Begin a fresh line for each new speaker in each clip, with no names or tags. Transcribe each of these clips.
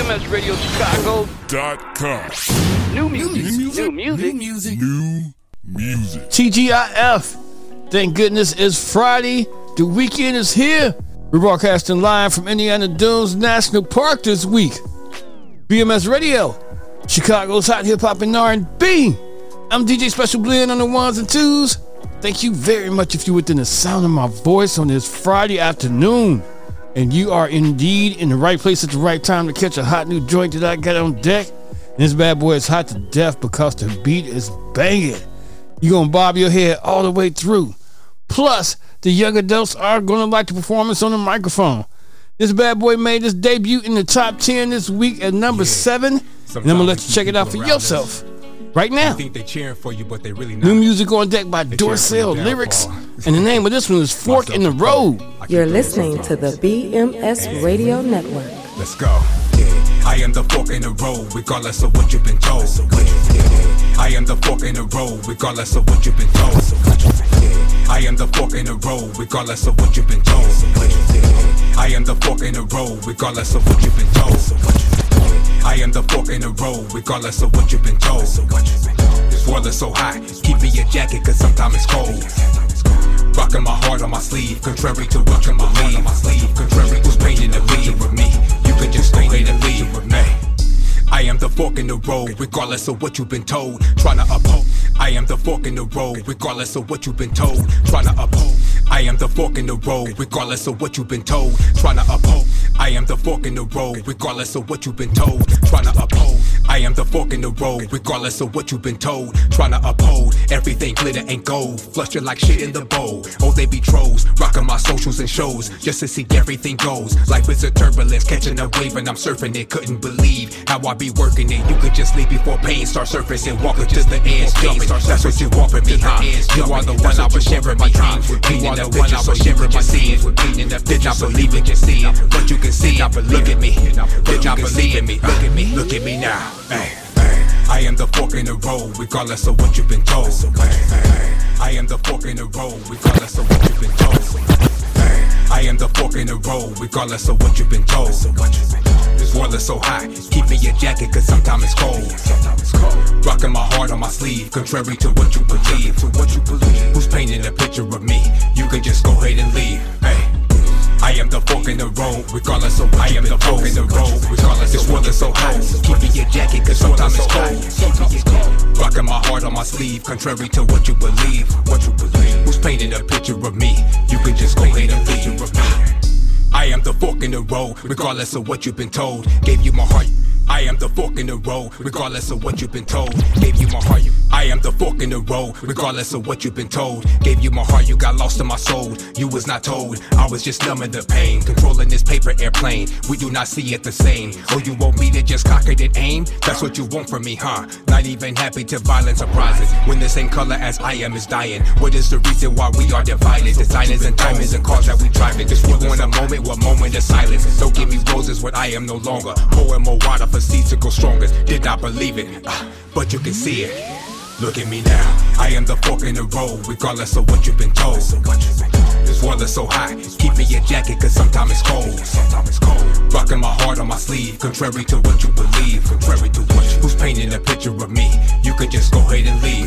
BMSRadioChicago.com. New music.
TGIF. Thank goodness it's Friday. The weekend is here. We're broadcasting live from Indiana Dunes National Park this week. BMS Radio, Chicago's hot hip-hop and R&B. I'm DJ Special Blend on the ones and twos. Thank you very much if you're within the sound of my voice on this Friday afternoon. And you are indeed in the right place at the right time to catch a hot new joint that I got on deck. And this bad boy is hot to death because the beat is banging. You're going to bob your head all the way through. Plus, the young adults are going to like the performance on the microphone. This bad boy made his debut in the top 10 this week at number 7. And I'm going to let you check it out for yourself right now.
Think they cheering for you, but they really not.
New music on deck by Dorsell Lyrics. And the name of this one is Fork in the Road.
You're listening to the BMS Radio Network.
Let's go. I am the fork in the road, regardless of what you've been told. I am the fork in the road, regardless of what you've been told. I am the fork in the road, regardless of what you've been told. I am the fork in the road, regardless of what you've been told. I am the fork in the road, regardless of what you've been told. This world is so hot, keep me a jacket, cause sometimes it's cold. Rocking my heart on my sleeve, contrary to what you believe. Contrary who's painting the picture with me. You can just go ahead and leave with me. I am the fork in the road, regardless of what you've been told. Trying to uphold. I am the fork in the road, regardless of what you've been told. Trying to uphold. I am the fork in the road, regardless of what you've been told. Trying to uphold. I am the fork in the road, regardless of what you've been told. Trying to uphold. I am the fork in the road, regardless of what you've been told. Trying to uphold. Everything glitter and gold, flustered like shit in the bowl. Oh, they be trolls, rocking my socials and shows, just to see everything goes. Life is a turbulence, catching a wave and I'm surfing it. Couldn't believe how I be working it. You could just leave before pain start surfacing. Walking to the edge, jumping. That's what you want from me, huh? You are the one I was sharing my dreams with. You are the one I was sharing my scenes with. Did not believe it, you see, but you can see. Look at me, did not believe in me. Look at me, look at me now. I am the fork in the road, regardless of what you've been told. I am the fork in the road, regardless of what you've been told. I am the fork in the road, regardless of what you've been told. This world is so hot, keep me a jacket, cause sometimes it's cold. Rocking my heart on my sleeve, contrary to what you believe. Who's painting a picture of me? You can just go ahead and leave. I am the fork in the road, regardless of I am the fork in the road, regardless. This world is so hot, keep me a jacket, cause sometimes it's cold. Rocking my heart on my sleeve, contrary to what you believe. Who's painting a picture of me? You can just go ahead and leave. I am the fork in the road, regardless of what you've been told. Gave you my heart. I am the fork in the road, regardless of what you've been told. Gave you my heart. I am the fork in the road, regardless of what you've been told. Gave you my heart, you got lost in my soul. You was not told, I was just numbing the pain. Controlling this paper airplane, we do not see it the same. Oh, you want me to just cock it and aim? That's what you want from me, huh? Not even happy to violence surprises. When the same color as I am is dying. What is the reason why we are divided? Designers and diamonds and cars that we driving. Just you want a moment, what moment of silence? Don't give me roses when I am no longer. Pouring more water for seeds to go stronger. Did not believe it, but you can see it. Look at me now. I am the fork in the road, regardless of what you've been told. This world is so hot, keep me a jacket, cause sometimes it's cold. Rocking my heart on my sleeve, contrary to what you believe. Who's painting a picture of me? You can just go ahead and leave.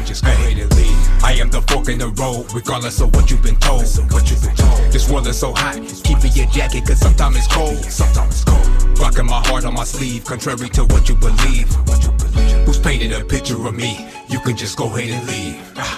I am the fork in the road, regardless of what you've been told. This world is so hot, keep me a jacket, cause sometimes it's cold. Rocking my heart on my sleeve, contrary to what you believe. Who's painting a picture of me? You can just go ahead and leave.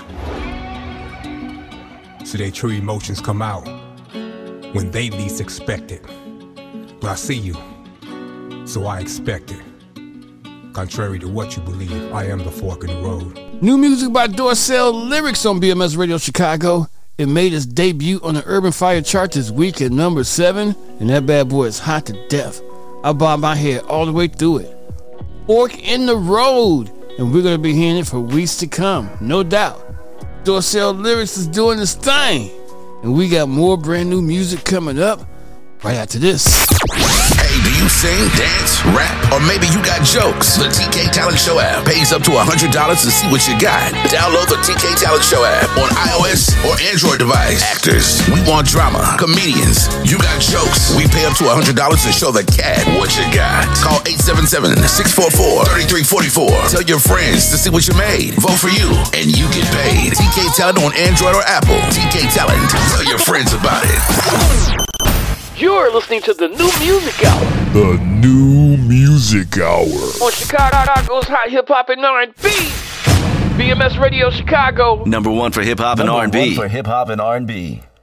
So their true emotions come out when they least expect it. But I see you, so I expect it. Contrary to what you believe, I am the fork in the road.
New music by Dorsell Lyrics on BMS Radio Chicago. It made its debut on the Urban Fire chart this week at number 7, and that bad boy is hot to death. I bob my head all the way through it. Fork in the Road, and we're going to be hearing it for weeks to come, no doubt. Dorsell Lyrics is doing this thing, and we got more brand new music coming up right after this.
Hey, do you sing, dance, rap, or maybe you got jokes? The TK Talent Show app pays up to $100 to see what you got. Download the TK Talent Show app on iOS or Android device. Actors, we want drama. Comedians, you got jokes. We pay up to $100 to show the cat what you got. Call 717-644-3344. Tell your friends to see what you made. Vote for you, and you get paid. TK Talent on Android or Apple. TK Talent. Tell your friends about it.
You're listening to the New Music Hour.
The New Music Hour.
On Chicago's Hot Hip Hop and R&B. BMS Radio Chicago.
Number one for hip hop and R&B.
For hip hop and R&B.